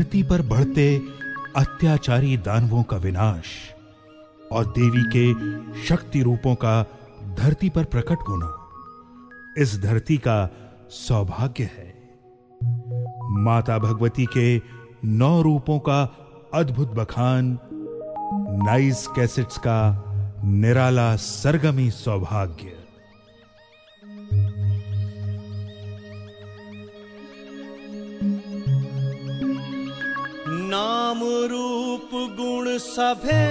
धरती पर बढ़ते अत्याचारी दानवों का विनाश और देवी के शक्ति रूपों का धरती पर प्रकट होना इस धरती का सौभाग्य है। माता भगवती के 9 रूपों का अद्भुत बखान नाइस कैसेट्स का निराला सरगमी सौभाग्य। नाम रूप गुण सभे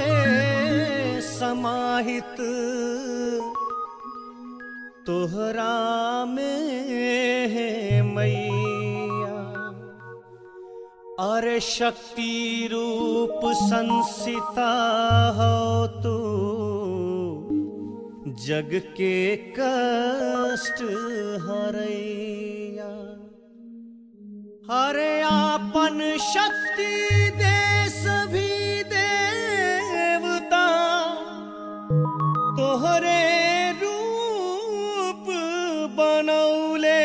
समाहित तोहरा में है मैया। अरे शक्ति रूप संसिता हो तू जग के कष्ट हरैया। अरे आपन शक्ति देश भी देवता तोहरे रूप बनौले।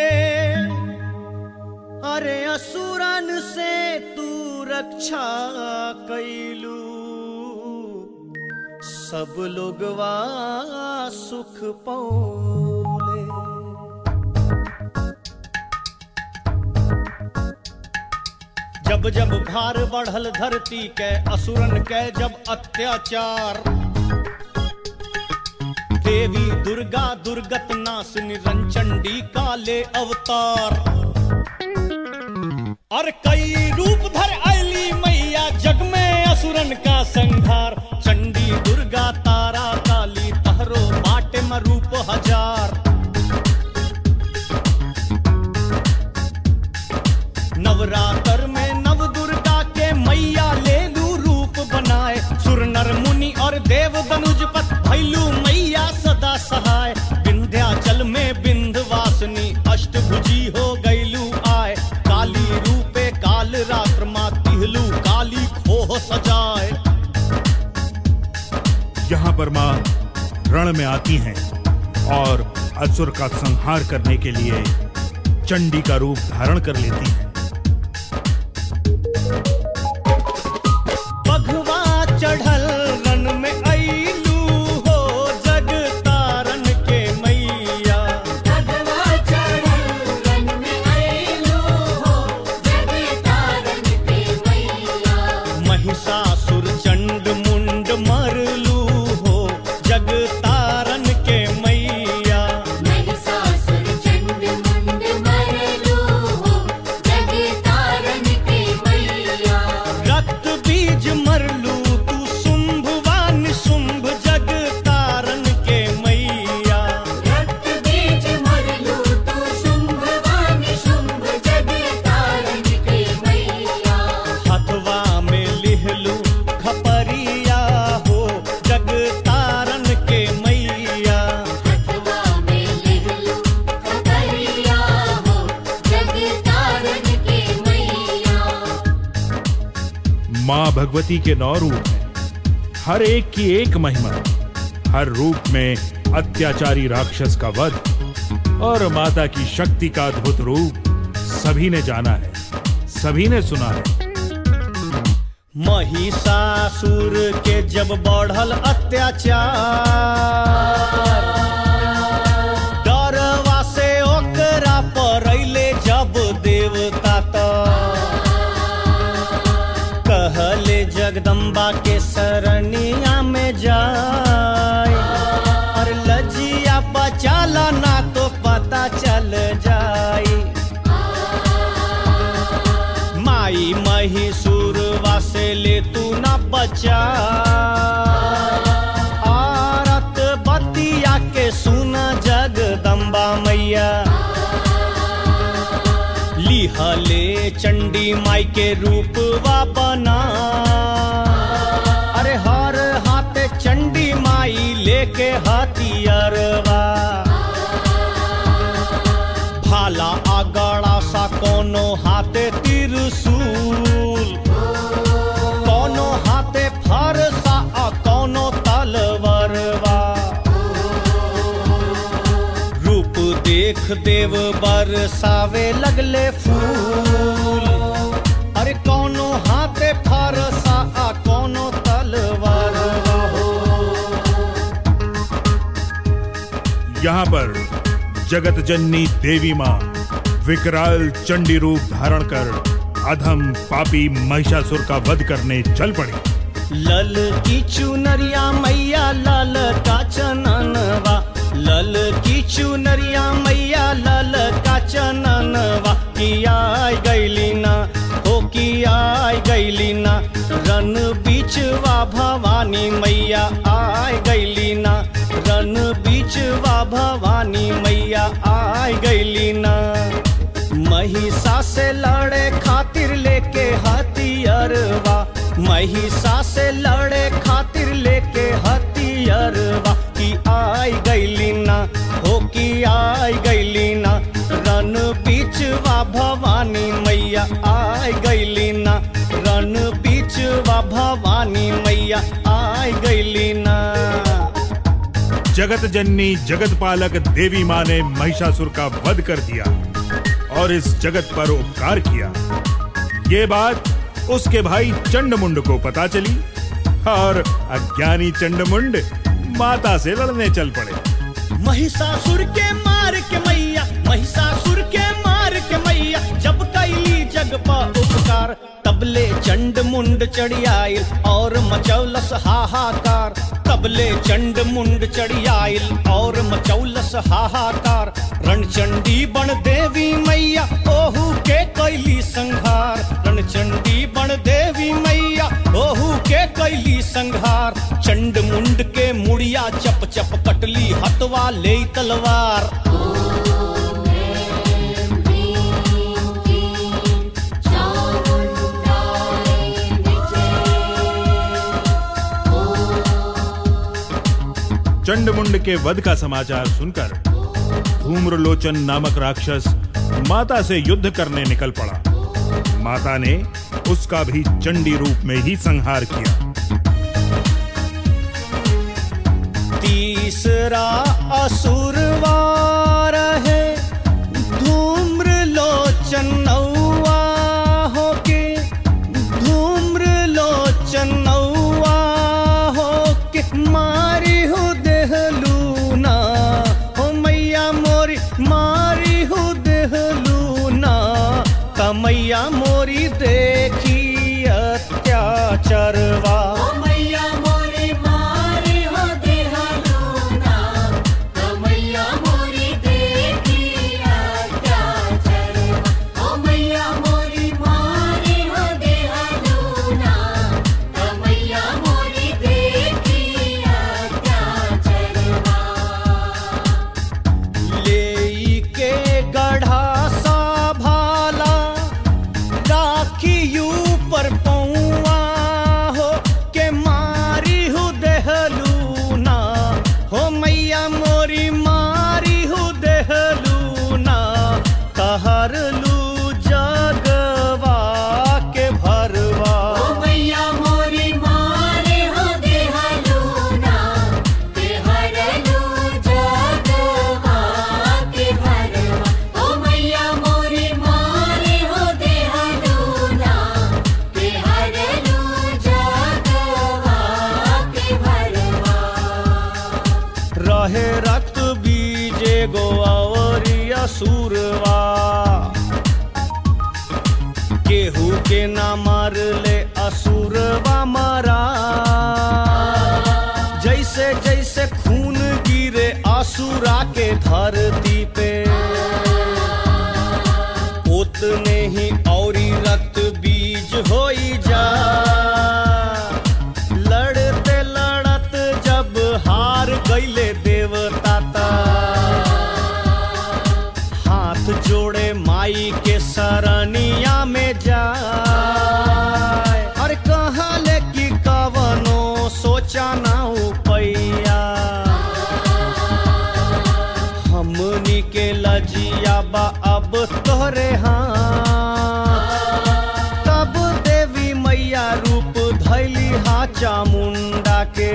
अरे असुरन से तू रक्षा कैलू सब लोगवा सुख पौले। जब जब भार बढ़ल धरती के असुरन के जब अत्याचार, देवी दुर्गा दुर्गत नासिनी रंचंडी काले अवतार। और कई रूप धर आईली मैया जग में असुरन का संहार। चंडी दुर्गा तारा काली तहरो बाटे में रूप हजार। नवरात्र में नव दुर्गा के मैया ले लू रूप बनाए। सुर नर मुनि और देव दनुजपत भैलू मैया सदा सहाय। विंध्याचल में विंध्यवासिनी अष्टभुजी हो गईलू आए। काली रूपे काल रात्र माँ तिहलू काली खोह सजाए। यहाँ पर माँ रण में आती हैं और असुर का संहार करने के लिए चंडी का रूप धारण कर लेती हैं। बघवा चढ़ल रन में आईलू हो जग तारन के मैया। बघवा चढ़ल रन में आईलू हो जग तारन के मैया। महिषासुर चंड मुंड मरलू हो जग तारन के मैया। महिषासुर चंड मुंड मरलू हो जग तारन के मैया। रक्त बीज मरलू तू शुंभवान शुंभ जग तारन के मैया। रक्त बीज मरलू तू शुंभवान शुंभ जग तारन के मैया। हथवा में लिहलू खपरिया हो जग तारन के मैया। हथवा में लिहलू खपरिया हो जग तारन के मैया। माँ भगवती के 9 रूप हैं, हर एक की एक महिमा। हर रूप में अत्याचारी राक्षस का वध और माता की शक्ति का अद्भुत रूप सभी ने जाना है, सभी ने सुना है। महिषासुर के जब बढ़ल अत्याचार, डरवा से ओकरा परैले जब देवता त कहले जगदम्बा के सरनिया में जाए। और लजिया बचाला ना तो पता चल जाए। माई महिषुरवा से ले तू ना बचा। आरत बतिया के सुना जगदम्बा मैया। लिहले चंडी माई के रूपवा बना। अरे हर हाथ चंडी माई लेके हथियारवा। भाला आगड़ा सा कोनो हाथे त्रिशूल, कोनो हाथे फरसा आ कोनो तलवारवा। रूप देख देव बरसावे लगले फूल। अरे कोनो यहाँ पर जगत जननी देवी माँ विकराल चंडी रूप धारण कर अधम पापी महिषासुर का वध करने चल पड़ी। लल की चुनरिया मैया लाल का चननवा, लल की चुनरिया मैया लाल का चननवा, की आई गईली ना हो की आई गईली ना, रन बीचवा भवानी मैया आई गईली ना, रन बीचवा भवानी मैया आई गईली ना। महिषा से लड़े खातिर लेके हथियारवा, महिषा से लड़े खातिर लेके हथियारवा, की आई गईली ना हो की आई गईली ना, रन बीचवा भवानी मैया आई गईली ना, रन बीचवा भवानी मैया आई गईली ना। जगत जननी जगत पालक देवी माँ ने महिषासुर का वध कर दिया और इस जगत पर उपकार किया। ये बात उसके भाई चंडमुंड को पता चली और अज्ञानी चंडमुंड माता से लड़ने चल पड़े। महिषासुर के मार के मैया, महिषासुर के मार के मैया, जब कैली जग पर उपकार, तबले चंड मुंड चढ़ी आइल और मचौलस हाहाकार, तबले चंड मुंड चढ़ी आइल और मचौलस हाहाकार। रणचंडी बन देवी मैया ओहू के कैली संहार, रणचंडी बन देवी मैया ओहू के कैली संहार। चंड मुंड के मुड़िया चप चप कटली हथवा ले तलवार। चंडमुंड के वध का समाचार सुनकर धूम्रलोचन नामक राक्षस माता से युद्ध करने निकल पड़ा। माता ने उसका भी चंडी रूप में ही संहार किया। तीसरा असुरवार है धूम्रलोचन नौवा होके, धूम्रलोचन नौवा होके मारी हो देहलूना हो मैया मोरी, मारी हो देहलूना, कमैया मोरी देखी अत्याचारवा। रहे रक्त बीजे गोवरिया सूरवा, केहू के ना मार ले असुरवा मारा। जैसे जैसे खून गिरे असुरा के धरती पे, उतने ही औरी रक्त बीज होई जा। लड़ते लड़त जब हार गईले देवता ता, हाथ जोड़े माई के सरनिया में जाए। और कहाँ ले कि कवनो सोचा ना उपैया, हमनी के लजिया बा अब तोहरे हाथ। तब देवी मैया रूप धैली हा चामुंडा के,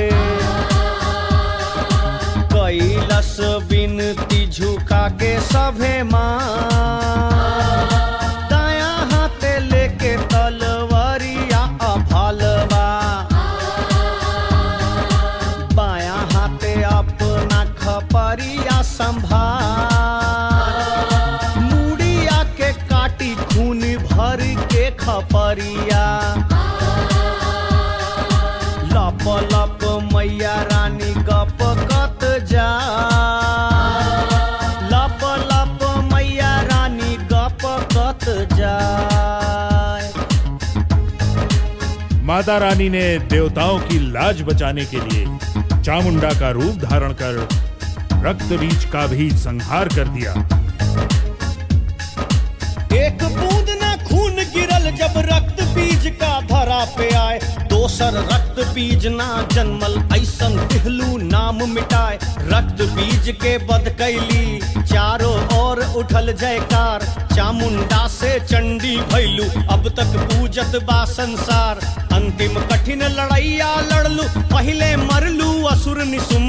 कैलस बिनती झुका के सभे माँ। दाया हाथे लेके तलवारिया अभालवा, बाया हाथे अपना खपरिया संभार मुड़िया के काटी खून भर के खपरिया लप लप मैया रानी गप कत जा लप लप मैया रानी गप कत जाए। माता रानी ने देवताओं की लाज बचाने के लिए चामुंडा का रूप धारण कर रक्त बीज का भी संहार कर दिया। एक बूंद न खून गिरल जब रक्त बीज का धरा पे आए दोसर रक्त बीज ना जन्मल ऐसन दिहलू नाम मिटाए। रक्त बीज के बद कैली चारों ओर उठल जयकार चामुंडा से चंडी भैलू अब तक पूजत बा संसार। अंतिम कठिन लड़ैया लड़लू पहले मरलू असुर निसुम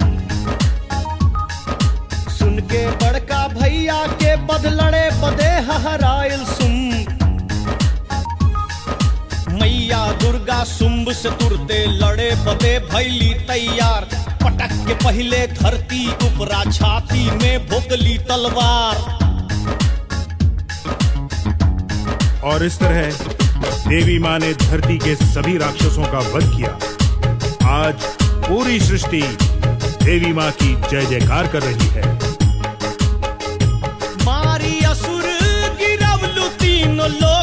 सुन के बड़का भैया के बद लड़े बदे हरायल सुम। मैया दुर्गा शुंभ से तुरते लड़े बदे भैली तैयार पटक के पहले धरती उपरा छाती में भोगली तलवार। और इस तरह देवी माँ ने धरती के सभी राक्षसों का वध किया। आज पूरी सृष्टि देवी माँ की जय जयकार कर रही है। मारी असुर गिरवलु तीनों लोग